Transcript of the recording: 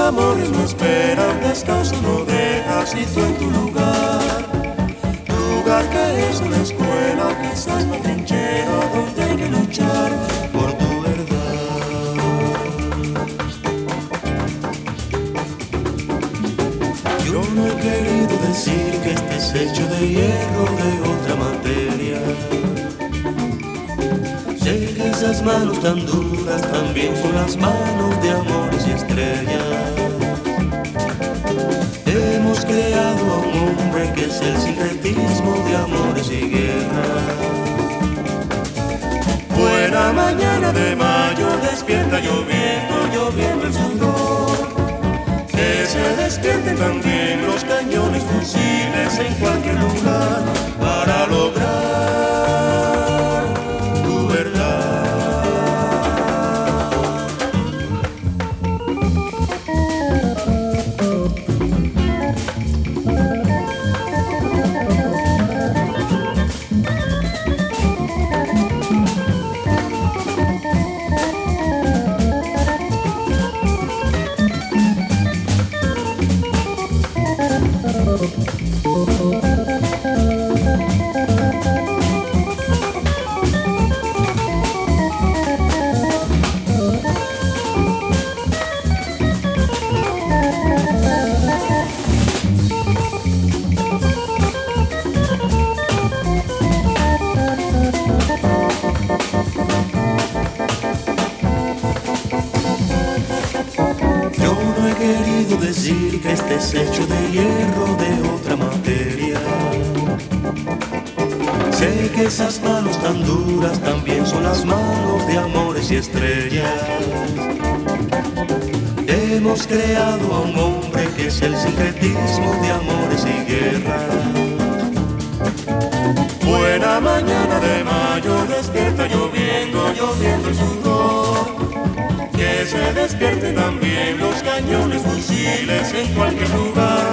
amores no esperan, descanso no dejas y tú en tu lugar. Lugar que es una escuela, quizás una trinchera donde hay que luchar por tu verdad. Yo no he querido decir que estés hecho de hierro, de otra materia. Sé que esas manos tan duras también son las manos de amores y estrellas. Hemos creado a un hombre que es el sincretismo de amores y guerra. Buena mañana de mayo, despierta lloviendo, lloviendo el sudor. Que se despierten también los cañones, fusiles en cualquier lugar para lograr tu verdad. Querido decir que estés hecho de hierro, de otra materia. Sé que esas manos tan duras también son las manos de amores y estrellas. Hemos creado a un hombre que es el sincretismo de amores y guerra. Buena mañana de mayo, despierta lloviendo, lloviendo el sudor. Que se despierten también los cañones, fusiles en cualquier lugar